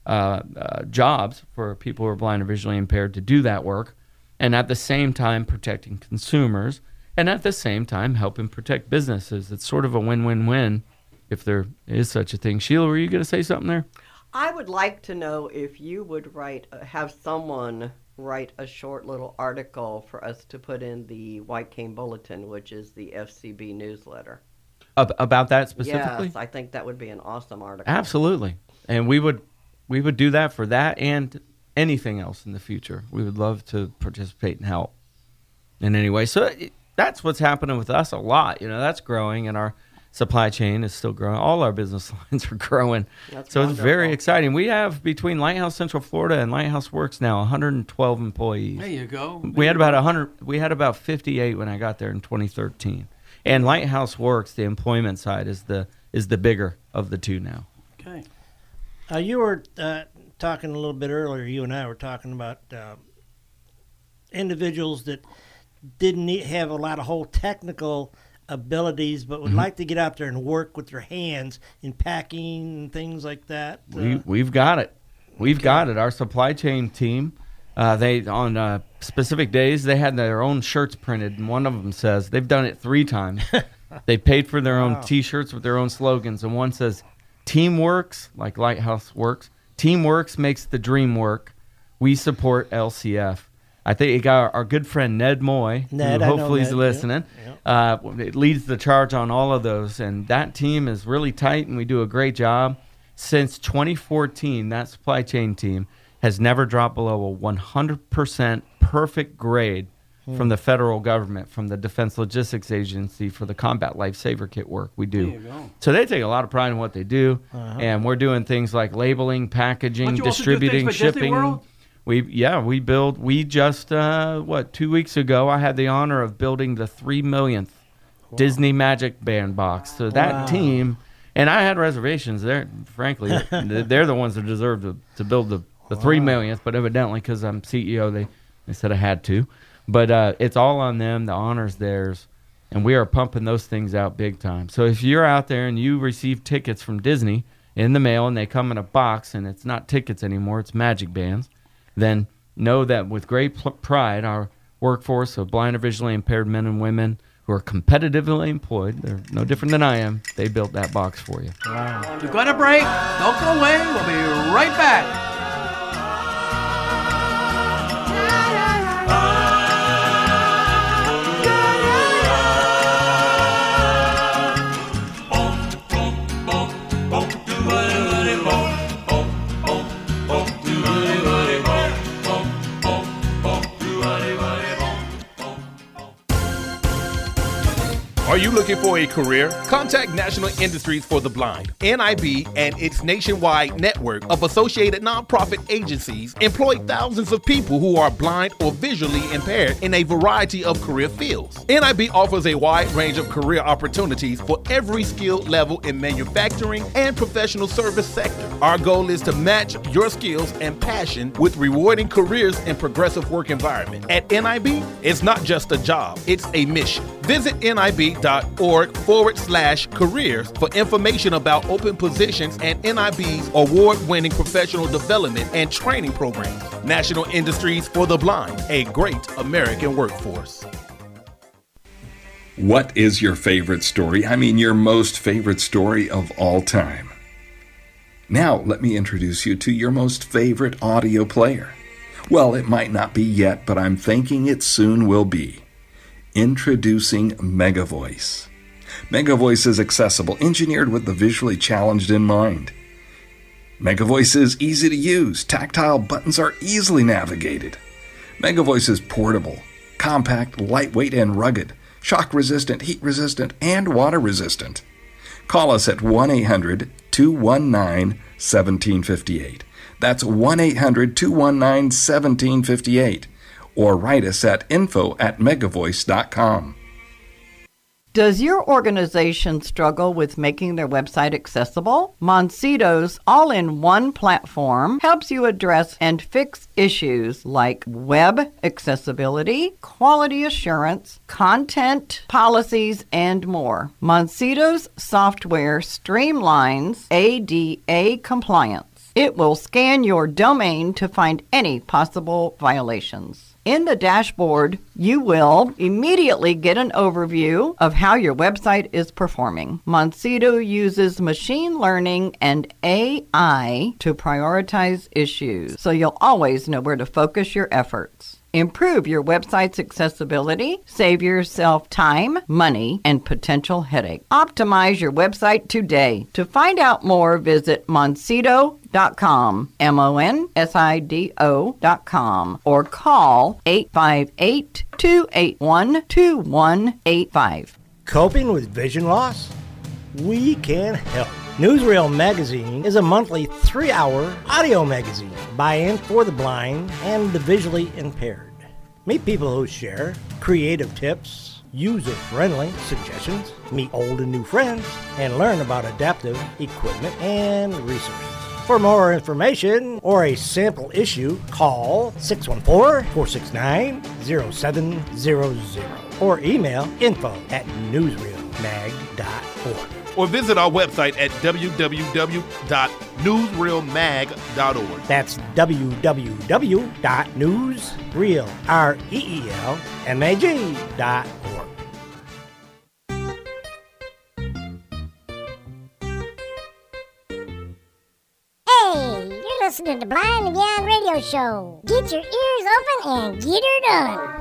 jobs for people who are blind or visually impaired to do that work, and at the same time protecting consumers, and at the same time helping protect businesses. It's sort of a win-win-win, if there is such a thing. Sheila, were you going to say something there? I would like to know if you would have someone write a short little article for us to put in the White Cane Bulletin, which is the FCB newsletter. About that specifically? Yes, I think that would be an awesome article. Absolutely. And we would do that for that and anything else in the future. We would love to participate and help in any way. So that's what's happening with us a lot. That's growing, and our supply chain is still growing. All our business lines are growing. That's so wonderful. It's very exciting. We have between Lighthouse Central Florida and Lighthouse Works now 112 employees. There you go. We had about 100. We had about 58 when I got there in 2013. And Lighthouse Works, the employment side, is the bigger of the two now. Okay. You were talking a little bit earlier. You and I were talking about individuals that didn't have a lot of whole technical abilities, but would like to get out there and work with their hands in packing and things like that. We've got it. We've got it. Our supply chain team, they on specific days, they had their own shirts printed, and one of them says they've done it 3 times. They paid for their own T-shirts with their own slogans, and one says, "Teamworks, like Lighthouse Works. Teamworks makes the dream work. We support LCF." I think it got our good friend Ned Moy, who hopefully is listening. It leads the charge on all of those, and that team is really tight, and we do a great job. Since 2014, that supply chain team has never dropped below a 100% perfect grade from the federal government, from the Defense Logistics Agency for the Combat Lifesaver Kit work we do. There you go. So they take a lot of pride in what they do, and we're doing things like labeling, packaging, Don't you also do distributing, things for Disney shipping. World? We just 2 weeks ago I had the honor of building the 3 millionth Disney Magic Band box. So that team, and I had reservations there. Frankly, they're the ones that deserve to build the 3 millionth. But evidently, because I'm CEO, they said I had to. But it's all on them. The honor's theirs, and we are pumping those things out big time. So if you're out there and you receive tickets from Disney in the mail and they come in a box and it's not tickets anymore, it's Magic Bands, then know that with great pride, our workforce of blind or visually impaired men and women who are competitively employed, they're no different than I am, they built that box for you. Wow. We're going to break. Don't go away. We'll be right back. Are you looking for a career? Contact National Industries for the Blind. NIB and its nationwide network of associated nonprofit agencies employ thousands of people who are blind or visually impaired in a variety of career fields. NIB offers a wide range of career opportunities for every skill level in manufacturing and professional service sector. Our goal is to match your skills and passion with rewarding careers in progressive work environment. At NIB, it's not just a job, it's a mission. Visit NIB.org/careers for information about open positions and NIB's award-winning professional development and training programs. National Industries for the Blind, a great American workforce. What is your favorite story? I mean, your most favorite story of all time. Now, let me introduce you to your most favorite audio player. Well, it might not be yet, but I'm thinking it soon will be. Introducing MegaVoice. MegaVoice is accessible, engineered with the visually challenged in mind. MegaVoice is easy to use. Tactile buttons are easily navigated. MegaVoice is portable, compact, lightweight, and rugged, shock-resistant, heat-resistant, and water-resistant. Call us at 1-800-219-1758. That's 1-800-219-1758. Or write us at info@megavoice.com. Does your organization struggle with making their website accessible? Moncito's all-in-one platform helps you address and fix issues like web accessibility, quality assurance, content policies, and more. Moncito's software streamlines ADA compliance. It will scan your domain to find any possible violations. In the dashboard, you will immediately get an overview of how your website is performing. Moncito uses machine learning and AI to prioritize issues, so you'll always know where to focus your efforts. Improve your website's accessibility, save yourself time, money, and potential headache. Optimize your website today. To find out more, visit Moncito.com, MONSIDO.com, or call 858-281-2185. Coping with vision loss? we can help. Newsreel Magazine is a monthly 3-hour audio magazine by and for the blind and the visually impaired. Meet people who share creative tips, user-friendly suggestions, meet old and new friends, and learn about adaptive equipment and resources. For more information or a sample issue, call 614-469-0700 or email info@newsreelmag.org. Or visit our website at www.newsreelmag.org. That's www.newsreelmag.org. Hey, you're listening to Blind and Beyond Radio Show. Get your ears open and get her done.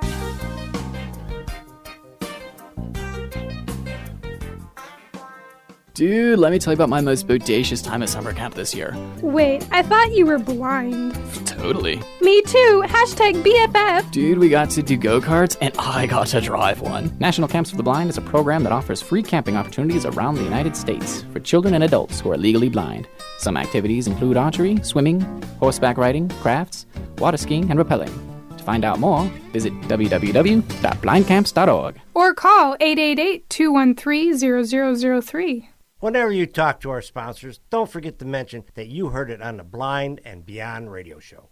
Dude, let me tell you about my most bodacious time at summer camp this year. Wait, I thought you were blind. Totally. Me too. Hashtag BFF. Dude, we got to do go-karts, and I got to drive one. National Camps for the Blind is a program that offers free camping opportunities around the United States for children and adults who are legally blind. Some activities include archery, swimming, horseback riding, crafts, water skiing, and rappelling. To find out more, visit www.blindcamps.org. Or call 888-213-0003. Whenever you talk to our sponsors, don't forget to mention that you heard it on the Blind and Beyond Radio Show.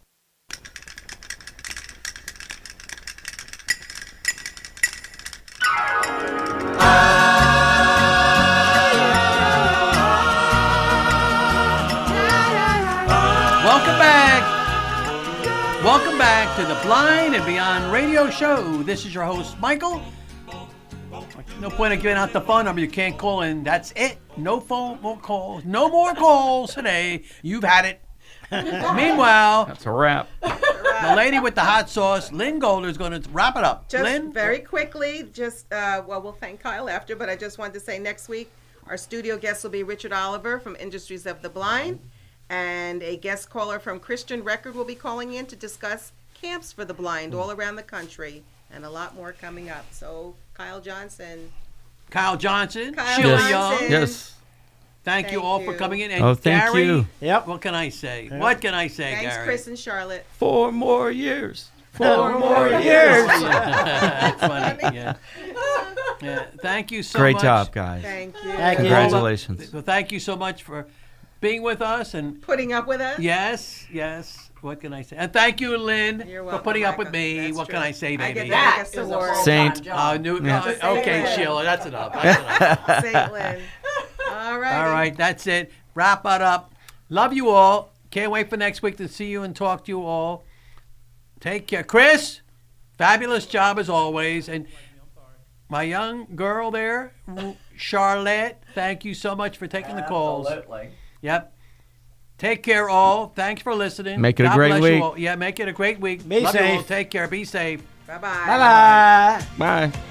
Welcome back. Welcome back to the Blind and Beyond Radio Show. This is your host, Michael. No point in giving out the phone number. You can't call in. That's it. No phone, more calls. No more calls today. You've had it. Meanwhile, That's a wrap. the lady with the hot sauce, Lynn Golder, is going to wrap it up. Just Lynn? very quickly, we'll thank Kyle after, but I just wanted to say next week our studio guest will be Richard Oliver from Industries of the Blind, and a guest caller from Christian Record will be calling in to discuss camps for the blind all around the country, and a lot more coming up. So, Kyle Johnson, Sheila Young. Yes. Thank you all for coming in. And Oh, thank Gary, you. Yep. What can I say? Yep. What can I say, Thanks, Gary? Chris and Charlotte. 4 more years. 4 more years. That's funny. Yeah. Yeah. Thank you so Great much. job, guys. Thank you. Congratulations. Well, thank you so much for being with us and putting up with us. Yes. What can I say? And thank you, Lynn, You're for welcome, putting up Michael. with me. That's What true. can I say, baby? I get that award. Saint. Okay, Sheila, that's enough. That's enough. Saint Lynn. All right. All right, that's it. Wrap it up. Love you all. Can't wait for next week to see you and talk to you all. Take care. Chris, fabulous job as always. And my young girl there, Charlotte, thank you so much for taking the calls. Absolutely. Yep. Take care, all. Thanks for listening. Make it a God great bless week. You all. Yeah, make it a great week. Be Love you all. safe. Take care. Be safe. Bye-bye. Bye-bye. Bye.